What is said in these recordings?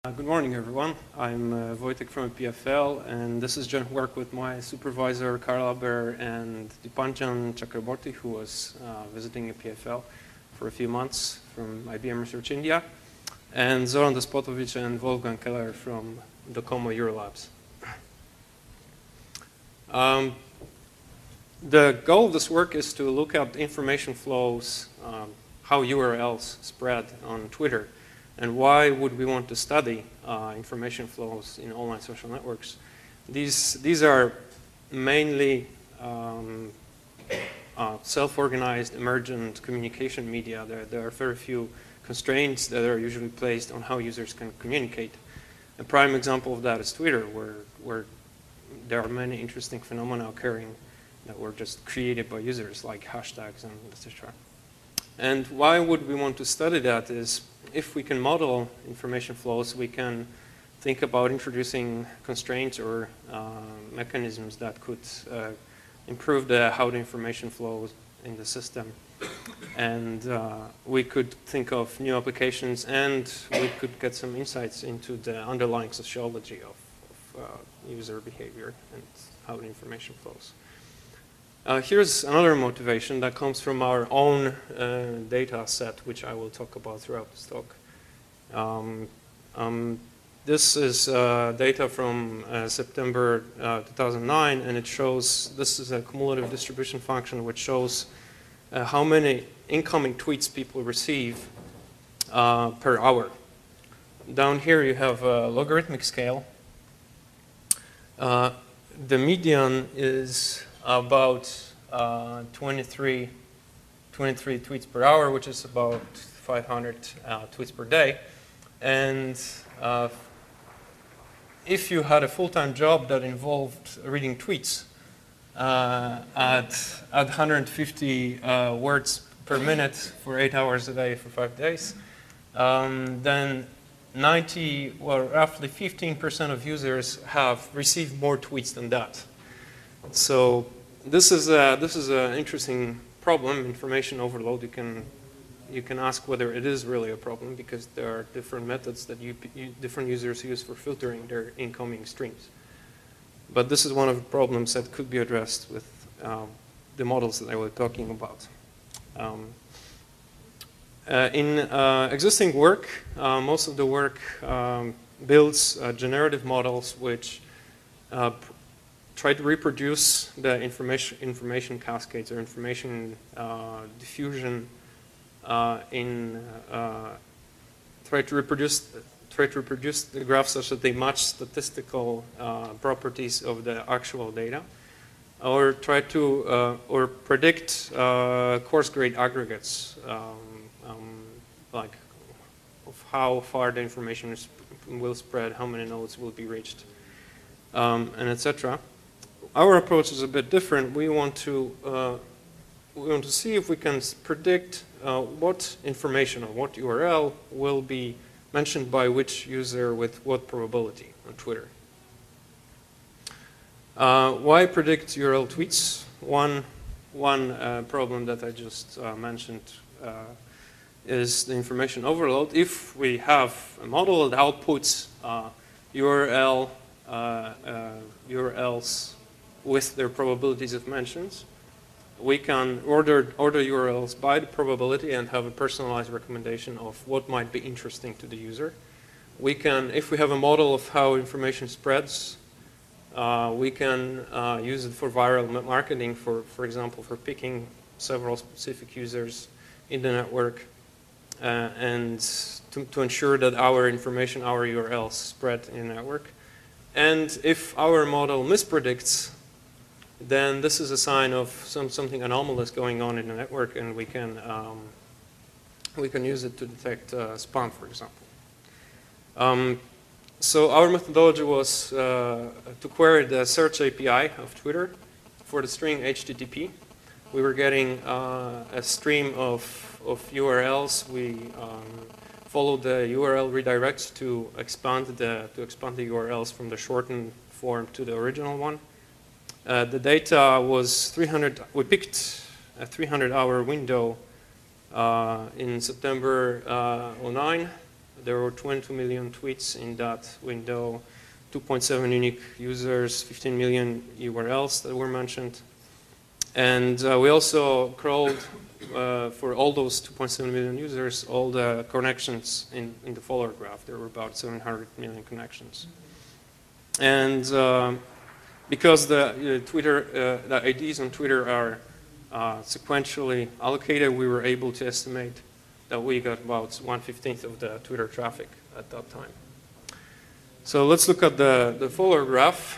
Good morning, everyone. I'm Wojtek from PFL, and this is joint work with my supervisor, Karl Aber, and Dipanjan Chakraborty, who was visiting PFL for a few months from IBM Research India, and Zoran Despotovic and Wolfgang Keller from Docomo Eurolabs. The goal of this work is to look at information flows, how URLs spread on Twitter. And why would we want to study information flows in online social networks? These are mainly self-organized, emergent communication media. There are very few constraints that are usually placed on how users can communicate. A prime example of that is Twitter, where there are many interesting phenomena occurring that were just created by users, like hashtags and etc. And why would we want to study that is, if we can model information flows, we can think about introducing constraints or mechanisms that could improve how the information flows in the system. And we could think of new applications, and we could get some insights into the underlying sociology of user behavior and how the information flows. Here's another motivation that comes from our own data set, which I will talk about throughout this talk. This is data from September 2009, and it shows, this is a cumulative distribution function which shows how many incoming tweets people receive per hour. Down here you have a logarithmic scale. The median is about 23 tweets per hour, which is about 500 tweets per day. And if you had a full-time job that involved reading tweets at 150 words per minute for 8 hours a day for 5 days, then roughly 15% of users have received more tweets than that. So this is an interesting problem, information overload. You can ask whether it is really a problem, because there are different methods that different users use for filtering their incoming streams. But this is one of the problems that could be addressed with the models that I was talking about. In existing work, most of the work builds generative models which try to reproduce the information cascades or information diffusion try to reproduce the graphs such that they match statistical properties of the actual data, or try to or predict coarse grade aggregates, like of how far the information will spread, how many nodes will be reached, and etc. Our approach is a bit different. We want to see if we can predict what information or what URL will be mentioned by which user with what probability on Twitter. Why predict URL tweets? One problem that I just mentioned is the information overload. If we have a model that outputs URLs with their probabilities of mentions, we can order URLs by the probability and have a personalized recommendation of what might be interesting to the user. We can, if we have a model of how information spreads, we can use it for viral marketing, for example, for picking several specific users in the network, and to ensure that our information, our URLs spread in the network. And if our model mispredicts, then this is a sign of something anomalous going on in the network, and we can use it to detect spam, for example. So our methodology was to query the search API of Twitter for the string HTTP. We were getting a stream of URLs. We followed the URL redirects to expand the URLs from the shortened form to the original one. The data was 300. We picked a 300-hour window in September 2009 there were 22 million tweets in that window, 2.7 unique users, 15 million URLs that were mentioned. And we also crawled for all those 2.7 million users, all the connections in the follower graph. There were about 700 million connections. And because the IDs on Twitter are sequentially allocated, we were able to estimate that we got about 1/15 of the Twitter traffic at that time. So let's look at the follower graph.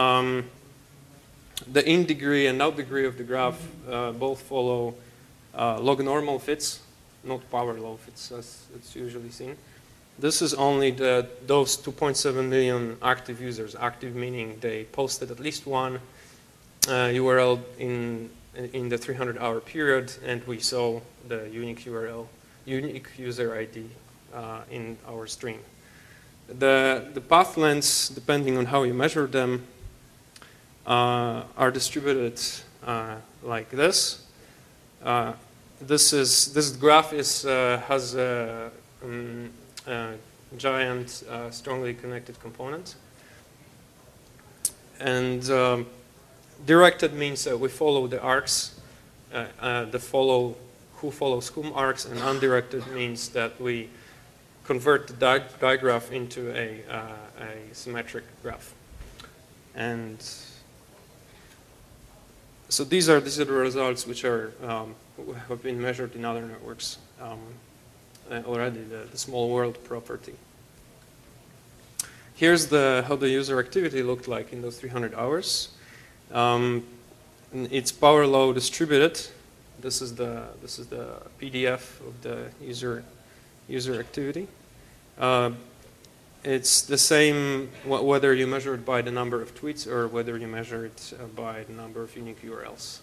The in degree and out degree of the graph both follow log normal fits, not power law fits as it's usually seen. This is only those 2.7 million active users. Active meaning they posted at least one URL in the 300-hour period, and we saw the unique user ID in our stream. The path lengths, depending on how you measure them, are distributed like this. This graph has a giant, strongly connected component, and directed means that we follow the arcs, who follows whom arcs, and undirected means that we convert the digraph into a symmetric graph. And so these are the results which are have been measured in other networks already. The small world property. Here's how the user activity looked like in those 300 hours. It's power law distributed. This is the PDF of the user activity. It's the same whether you measure it by the number of tweets or whether you measure it by the number of unique URLs.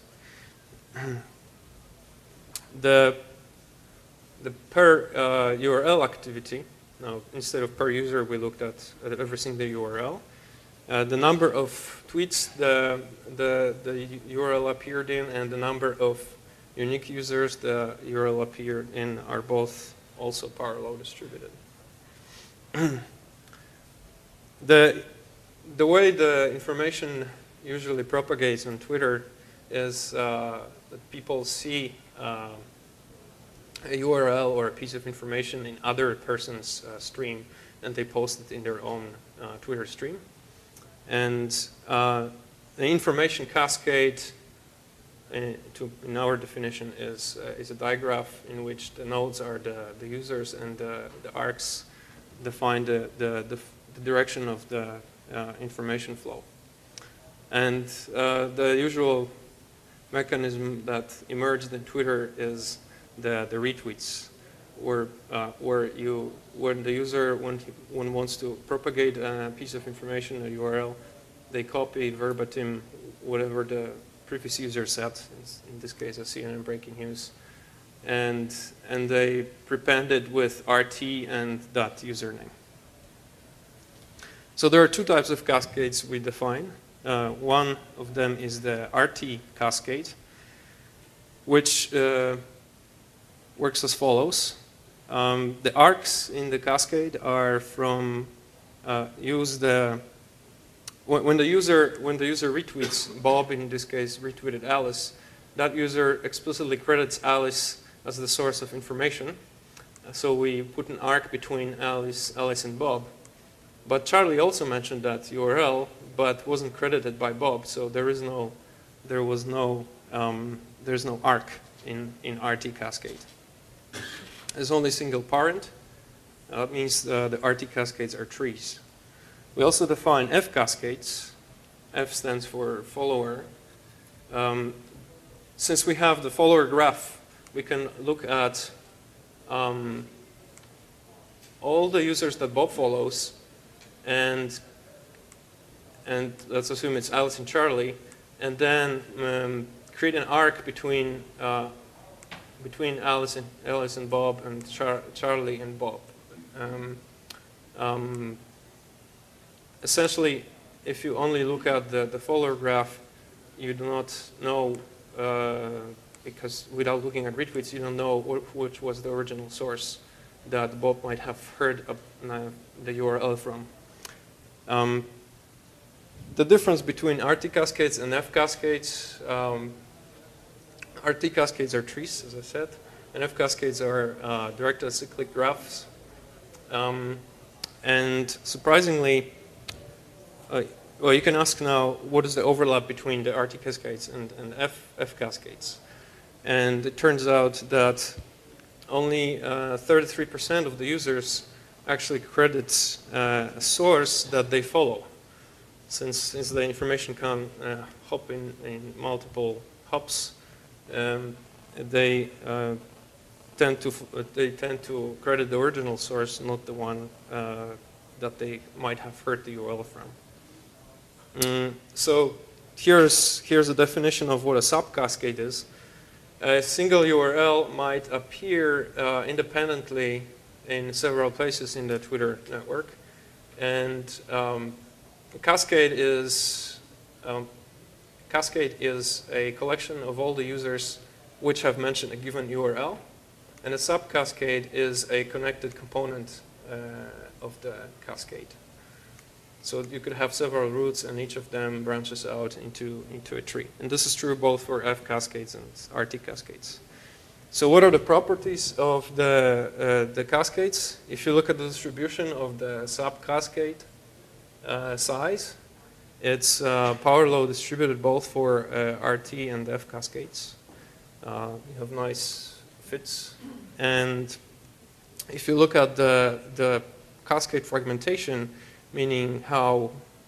The per URL activity, now instead of per user, we looked at every single URL. The number of tweets the URL appeared in and the number of unique users the URL appeared in are both also power law distributed. The way the information usually propagates on Twitter is that people see a URL or a piece of information in other person's stream, and they post it in their own Twitter stream. And the information cascade, in our definition, is a digraph in which the nodes are the users and the arcs define the direction of the information flow. And the usual mechanism that emerged in Twitter is the retweets, where when the user wants to propagate a piece of information, a URL, they copy verbatim whatever the previous user said, in this case a CNN breaking news, and they prepend it with RT and that username. So there are two types of cascades we define. One of them is the RT cascade, which works as follows. The arcs in the cascade are from when the user retweets, Bob in this case retweeted Alice, that user explicitly credits Alice as the source of information. So we put an arc between Alice and Bob. But Charlie also mentioned that URL, but wasn't credited by Bob. So there's no arc in RT cascade. There's only single parent. That means the RT cascades are trees. We also define F cascades. F stands for follower. Since we have the follower graph, we can look at all the users that Bob follows, and let's assume it's Alice and Charlie, and then create an arc between Alice and Bob and Charlie and Bob. Essentially, if you only look at the follower graph, you do not know, because without looking at retweets, you don't know which was the original source that Bob might have heard of, the URL from. The difference between RT cascades and F cascades, RT cascades are trees, as I said, and F cascades are directed acyclic graphs. And surprisingly, well, you can ask now, what is the overlap between the RT cascades and F cascades? And it turns out that only 33% of the users actually credit a source that they follow. Since the information can hop in multiple hops, they tend to credit the original source, not the one that they might have heard the URL from. So here's a definition of what a subcascade is. A single URL might appear independently in several places in the Twitter network, and a cascade is a collection of all the users which have mentioned a given URL, and a subcascade is a connected component of the cascade. So you could have several routes, and each of them branches out into a tree. And this is true both for F cascades and RT cascades. So what are the properties of the cascades? If you look at the distribution of the subcascade size, it's power law distributed both for RT and F cascades. You have nice fits. And if you look at the cascade fragmentation, meaning how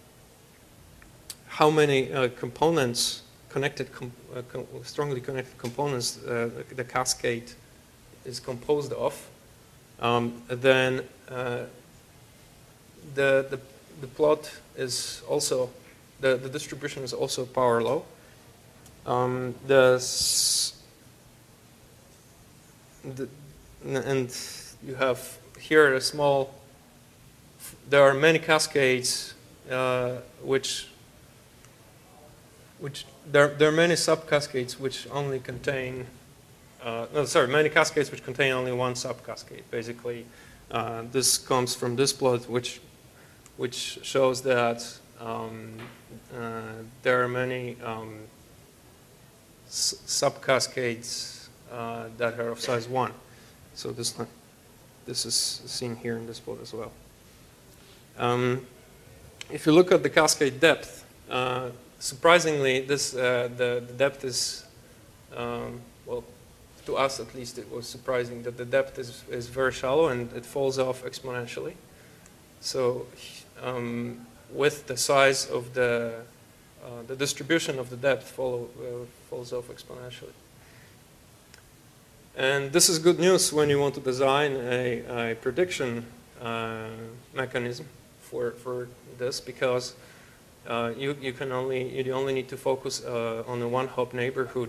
many components, strongly connected components the cascade is composed of, then the plot is also, the distribution is also power law. And you have here a small, there are many cascades which there are many subcascades which only contain, many cascades which contain only one subcascade. Basically, this comes from this plot which shows that there are many subcascades that are of size 1. So this is seen here in this plot as well. If you look at the cascade depth, surprisingly, the depth is, well, to us at least, it was surprising that the depth is very shallow and it falls off exponentially. So with the size of the distribution of the depth falls off exponentially. And this is good news when you want to design a prediction mechanism for this, because you only need to focus on the one-hop neighborhood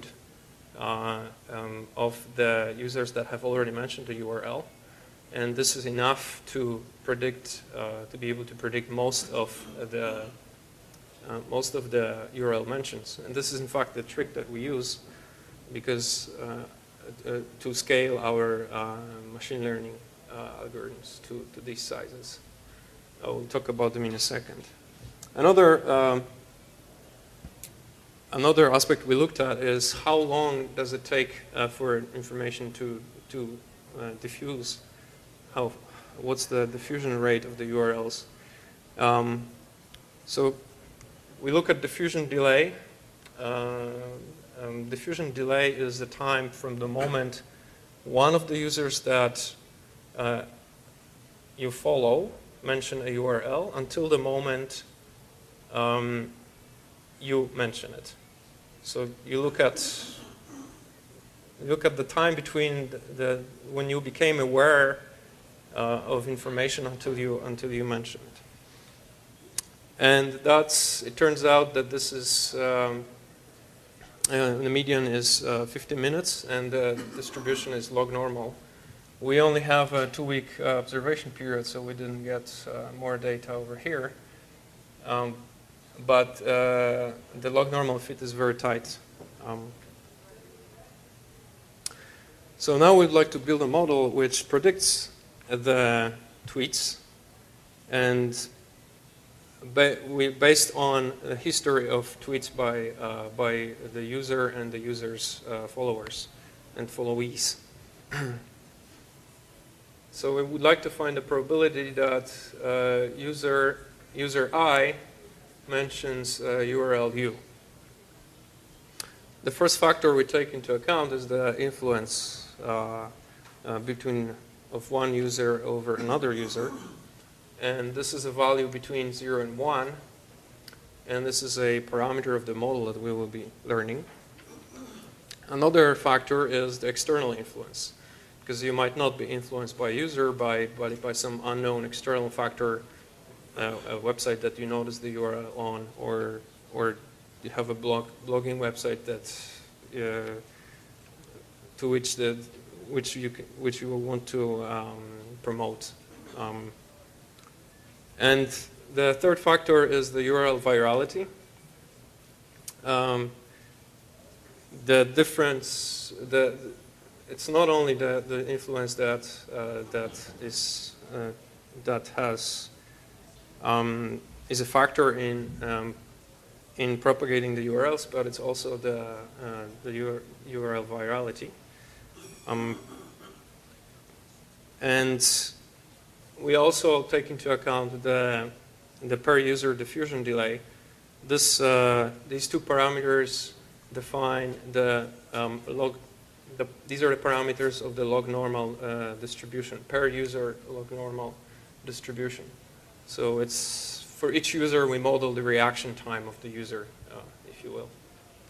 of the users that have already mentioned the URL, and this is enough to predict, to be able to predict most of the URL mentions. And this is in fact the trick that we use, because to scale our machine learning algorithms to these sizes. I will talk about them in a second. Another aspect we looked at is how long does it take for information to diffuse? What's the diffusion rate of the URLs? So we look at diffusion delay. Diffusion delay is the time from the moment one of the users that you follow mention a URL until the moment you mention it. So you look at the time between when you became aware of information until you mention it. And it turns out that this is the median is 50 minutes, and the distribution is log normal. We only have a 2-week observation period, so we didn't get more data over here. But the log normal fit is very tight. So now we'd like to build a model which predicts the tweets, and based on the history of tweets by the user and the user's followers and followees. So we would like to find the probability that user I mentions URL U. The first factor we take into account is the influence of one user over another user. And this is a value between 0 and 1. And this is a parameter of the model that we will be learning. Another factor is the external influence, because you might not be influenced by a user, by some unknown external factor, a website that you notice the URL on, or you have a blogging website that which you will want to promote. And the third factor is the URL virality. The difference, it's not only the influence that is a factor in propagating the URLs, but it's also the URL virality. And we also take into account the per user diffusion delay. These two parameters define these are the parameters of the log normal distribution, per user log normal distribution. So it's for each user we model the reaction time of the user, if you will.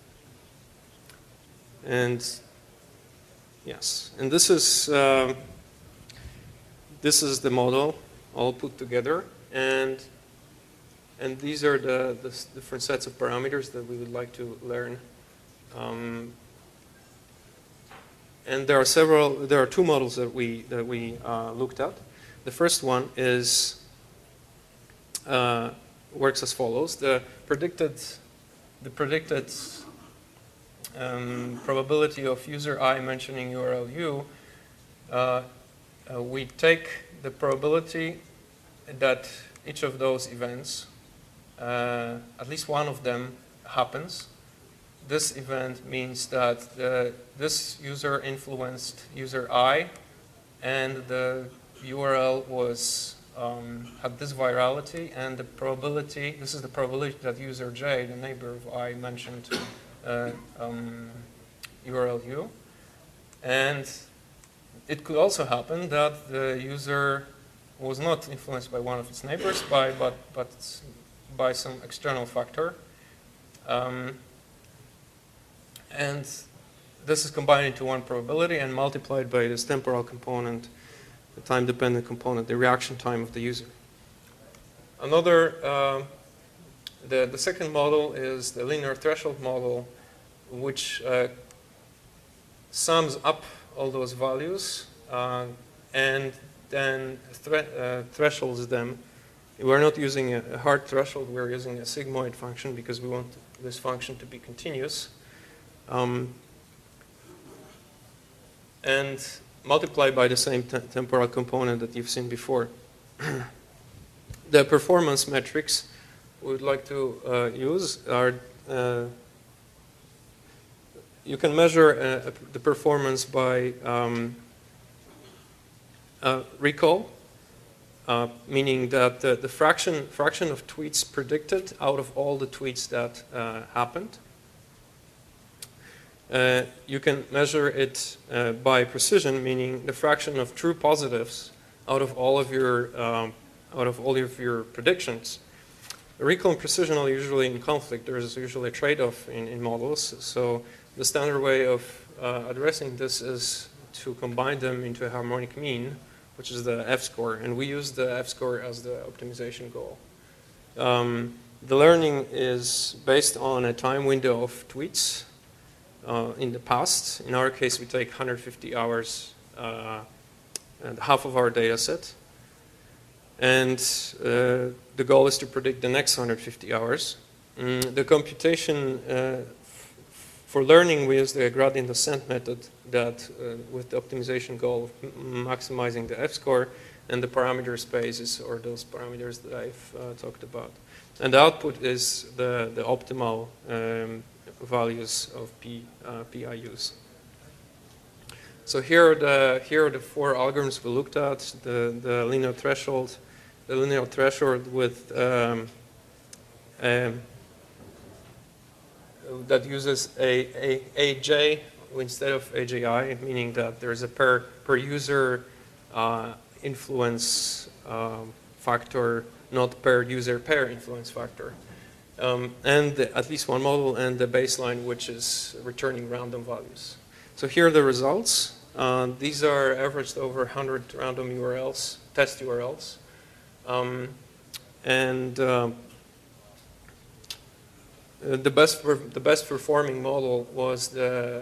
And yes, and this is the model all put together, and these are the different sets of parameters that we would like to learn. And there are two models that we looked at. The first one works as follows: the predicted probability of user I mentioning URL U. We take the probability that each of those events, at least one of them, happens. This event means that this user influenced user I, and the URL had this virality, and the probability, this is the probability that user J, the neighbor of I, mentioned URL U. And it could also happen that the user was not influenced by one of its neighbors, but by some external factor. And this is combined into one probability and multiplied by this temporal component, the time-dependent component, the reaction time of the user. The second model is the linear threshold model, which sums up all those values and then thresholds them. We're not using a hard threshold, we're using a sigmoid function because we want this function to be continuous. And multiply by the same temporal component that you've seen before. The performance metrics we would like to use are, you can measure the performance by recall, meaning that the fraction of tweets predicted out of all the tweets that happened. You can measure it by precision, meaning the fraction of true positives out of all of your predictions. Recall and precision are usually in conflict. There is usually a trade-off in models. So the standard way of addressing this is to combine them into a harmonic mean, which is the F-score, and we use the F-score as the optimization goal. The learning is based on a time window of tweets. In the past, in our case, we take 150 hours, and half of our data set. And the goal is to predict the next 150 hours. The computation for learning, we use the gradient descent method that with the optimization goal of maximizing the F-score. and the parameter spaces, or those parameters that I've talked about. And the output is the optimal values of PIUs. So here are the 4 algorithms we looked at: the linear threshold with that uses AJ instead of AJI, meaning that there's a per user influence factor, not per user pair influence factor. And at least one model, and the baseline, which is returning random values. So here are the results. These are averaged over 100 random URLs, test URLs. The best performing model was the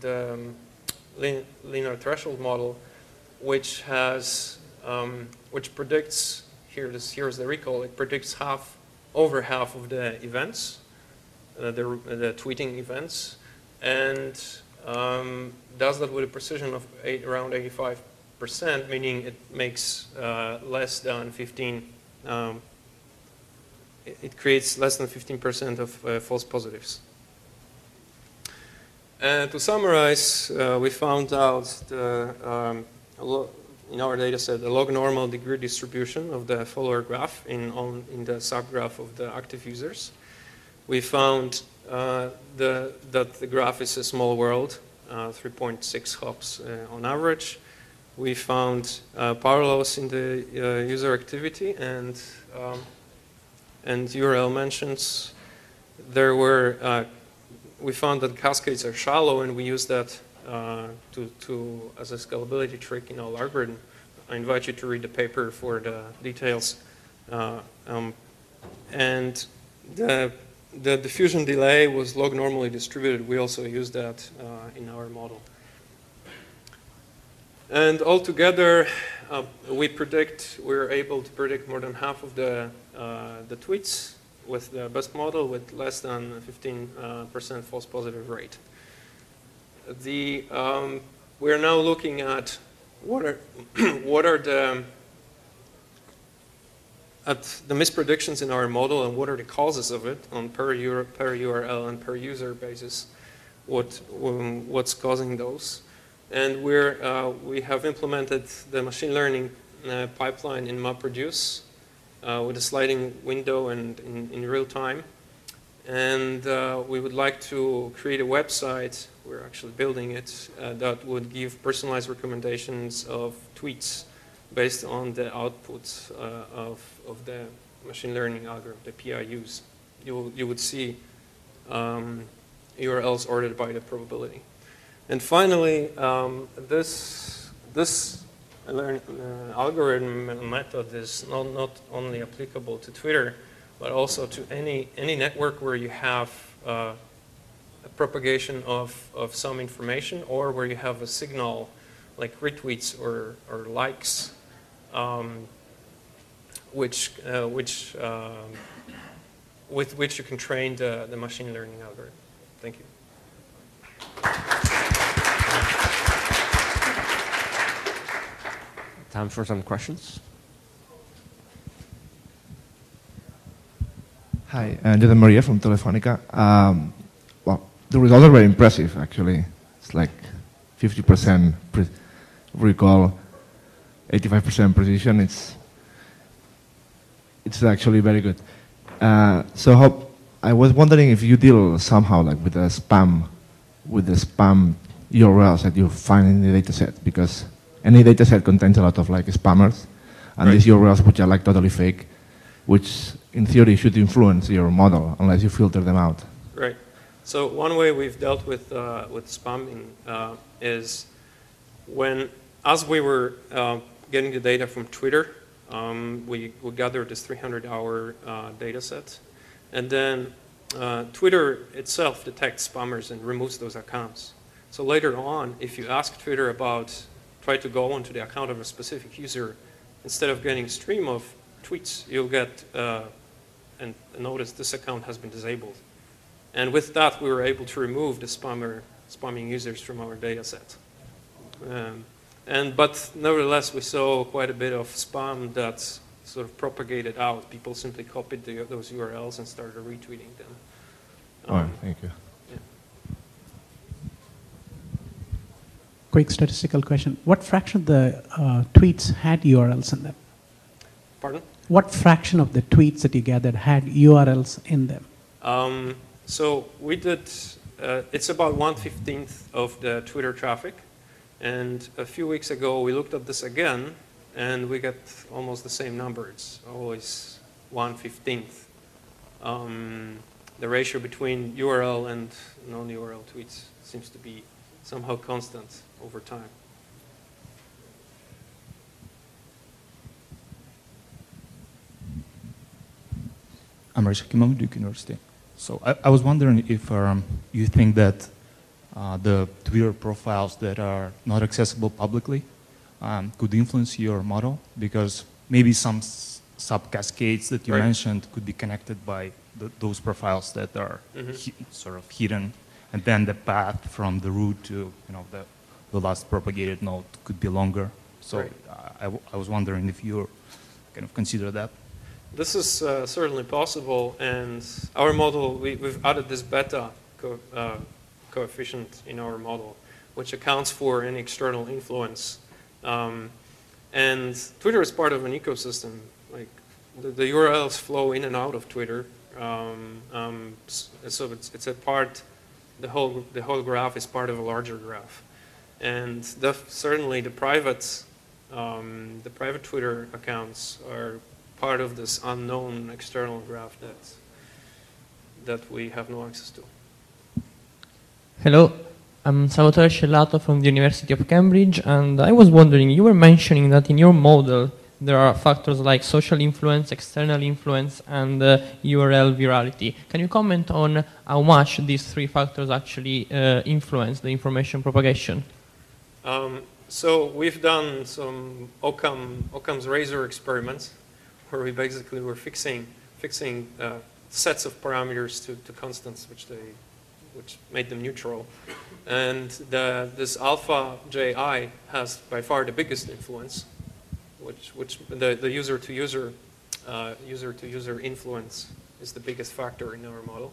linear threshold model, which has which predicts, here's the recall. It predicts over half of the events, the tweeting events, and does that with a precision of around 85%, meaning it makes less than 15. It creates less than 15% of false positives. And to summarize, we found out in our data set the log normal degree distribution of the follower graph in the subgraph of the active users. We found that the graph is a small world, 3.6 hops on average. We found parallels in the user activity and URL mentions. There were we found that cascades are shallow, and we use that as a scalability trick in our algorithm. I invite you to read the paper for the details. And the diffusion delay was log normally distributed. We also used that in our model. And altogether, we're able to predict more than half of the tweets with the best model, with less than 15% false positive rate. We're now looking at what are the mispredictions in our model, and what are the causes of it on per URL and per user basis. What's causing those? And we have implemented the machine learning pipeline in MapReduce with a sliding window and in real time. And we would like to create a website, we're actually building it, that would give personalized recommendations of tweets based on the outputs of the machine learning algorithm, the PIUs. You would see URLs ordered by the probability. And finally, this algorithm method is not only applicable to Twitter, but also to any network where you have a propagation of some information, or where you have a signal like retweets or likes, with which you can train the machine learning algorithm. Thank you. Time for some questions. Hi, José María from Telefónica. Well, the results are very impressive, actually. It's like 50% recall, 85% precision. It's actually very good. So I was wondering if you deal somehow like with the spam URLs that you find in the data set, because any data set contains a lot of like spammers, and right. These URLs which are like totally fake, which in theory should influence your model unless you filter them out. Right. So one way we've dealt with spamming is as we were getting the data from Twitter, we gathered this 300-hour data set, and then Twitter itself detects spammers and removes those accounts. So later on, if you ask Twitter try to go onto the account of a specific user, instead of getting a stream of tweets, you'll get and notice this account has been disabled. And with that, we were able to remove the spamming users from our data set. But nevertheless, we saw quite a bit of spam that sort of propagated out. People simply copied those URLs and started retweeting them. All right, thank you. Yeah. Quick statistical question. What fraction of the tweets had URLs in them? Pardon? What fraction of the tweets that you gathered had URLs in them? So we did, it's about 1/15 of the Twitter traffic. And a few weeks ago, we looked at this again, and we got almost the same number. It's always 1/15. The ratio between URL and non-URL tweets seems to be somehow constant over time. I'm Rashid Kimam, Duke University. So I was wondering if you think that the Twitter profiles that are not accessible publicly could influence your model, because maybe some sub-cascades that you mentioned could be connected by those profiles that are sort of hidden, and then the path from the root to the last propagated node could be longer. So I was wondering if you kind of consider that. This is certainly possible, and our model, we've added this beta coefficient in our model, which accounts for any external influence. And Twitter is part of an ecosystem. Like the URLs flow in and out of Twitter, so it's a part. The whole graph is part of a larger graph, and certainly the private Twitter accounts are part of this unknown external graph that we have no access to. Hello, I'm Salvatore Scellato from the University of Cambridge, and I was wondering, you were mentioning that in your model there are factors like social influence, external influence, and URL virality. Can you comment on how much these three factors actually influence the information propagation? So we've done some Occam's razor experiments, where we basically were fixing sets of parameters to constants, which made them neutral. And this alpha ji has by far the biggest influence, which the user-to-user influence is the biggest factor in our model.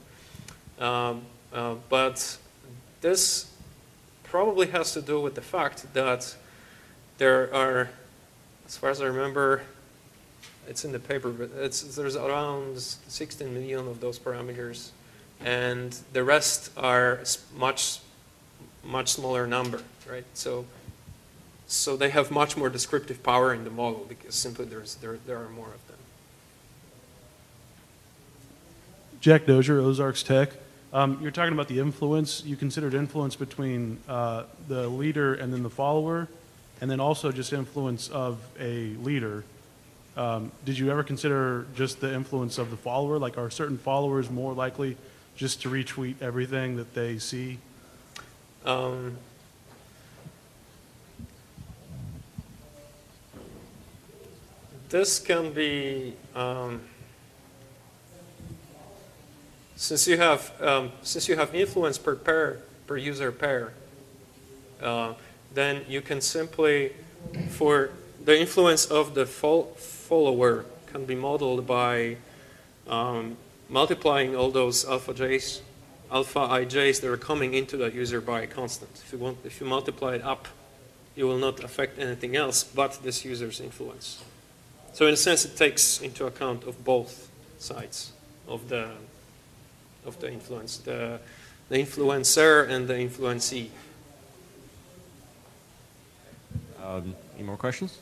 But this probably has to do with the fact that there are, as far as I remember, it's in the paper, but there's around 16 million of those parameters, and the rest are much smaller number, right? So they have much more descriptive power in the model because simply there are more of them. Jack Dozier, Ozarks Tech. You're talking about the influence. You considered influence between the leader and then the follower, and then also just influence of a leader. Did you ever consider just the influence of the follower? Like, are certain followers more likely just to retweet everything that they see? This can be, since you have influence per user pair, then you can simply, for the influence of the follower can be modeled by multiplying all those alpha ij's that are coming into that user by a constant. If you multiply it up, you will not affect anything else but this user's influence. So in a sense, it takes into account of both sides of the influence, the influencer and the influencee. Any more questions?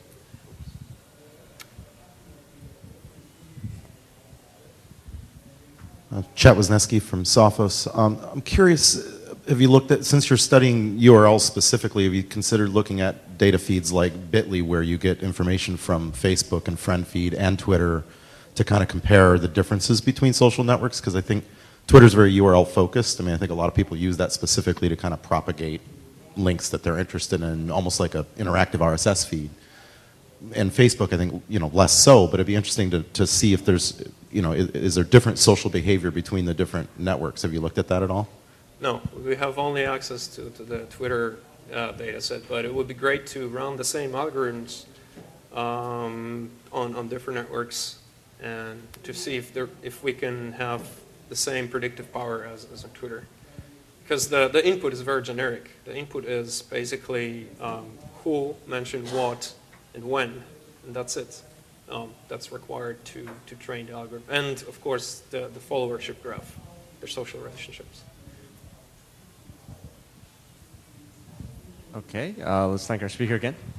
Chet Wisniewski from Sophos. I'm curious, have you looked at, since you're studying URLs specifically, have you considered looking at data feeds like Bitly, where you get information from Facebook and FriendFeed and Twitter to kind of compare the differences between social networks? Because I think Twitter's very URL focused. I mean, I think a lot of people use that specifically to kind of propagate links that they're interested in, almost like an interactive RSS feed. And Facebook, I think, less so, but it'd be interesting to see if there's, is there different social behavior between the different networks? Have you looked at that at all? No, we have only access to the Twitter data set, but it would be great to run the same algorithms on different networks and to see if we can have the same predictive power as on Twitter. Because the input is very generic. The input is basically who mentioned what and when, and that's it. That's required to train the algorithm. And of course, the followership graph, their social relationships. Okay, let's thank our speaker again.